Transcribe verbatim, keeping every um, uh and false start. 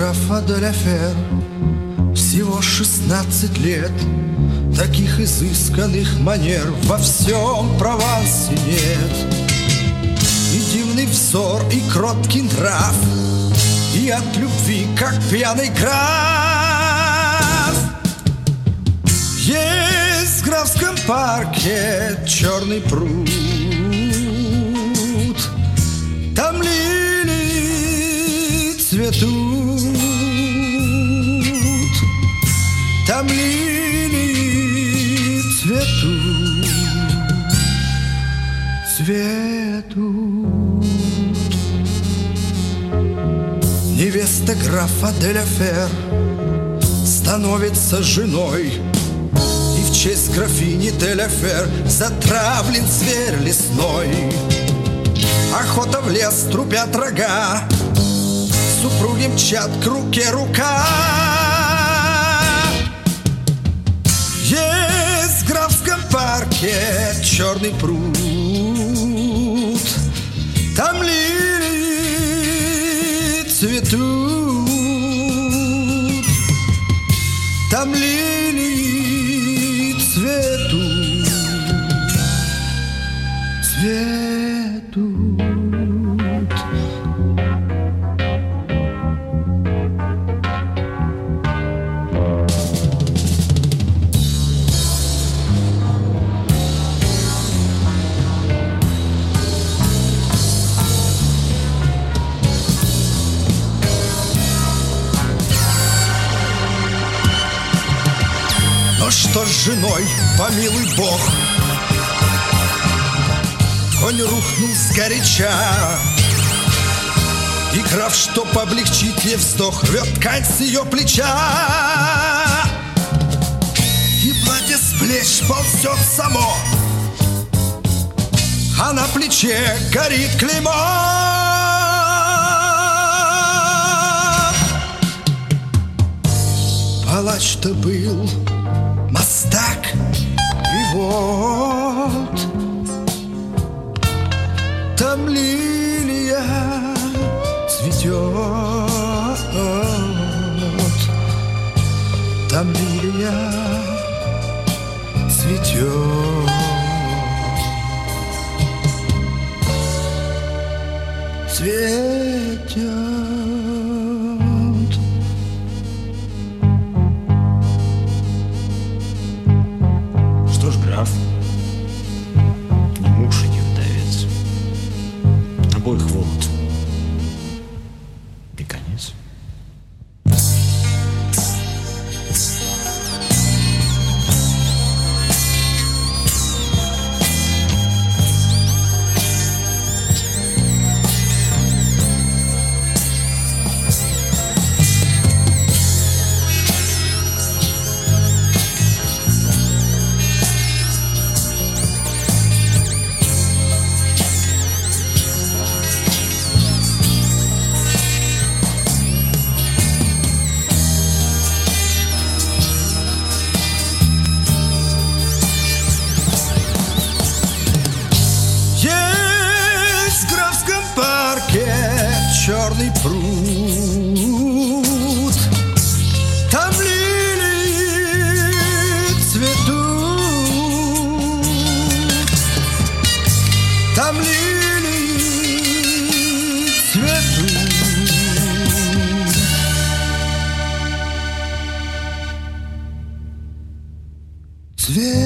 графа де ля Фер. Всего шестнадцать лет, таких изысканных манер во всем Провансе нет. И дивный взор, и кроткий нрав, и от любви, как пьяный граф. Есть в графском парке черный пруд, там лилии цветут, там лилии цветут, цветут. Невеста графа де ля Фер становится женой, и в честь графини де ля Фер затравлен зверь лесной. Охота в лес, трупят рога, супруги мчат к руке рука. Есть в графском парке черный пруд, там лилии цветут, там лилии цветут, цветут. Но что с женой, помилуй Бог, конь рухнул сгоряча, и граф, чтоб облегчить ей вздох, рвет ткань с ее плеча. И платье с плеч ползет само, а на плече горит клеймо. Палач-то был мастак, и вот там лилия цветет, там лилия цветет, цветет. Что ж, граф, ни муж и ни вдовец, обоих в омут. И конец. Черный пруд, там лилии цветут, там лилии цветут, цветут.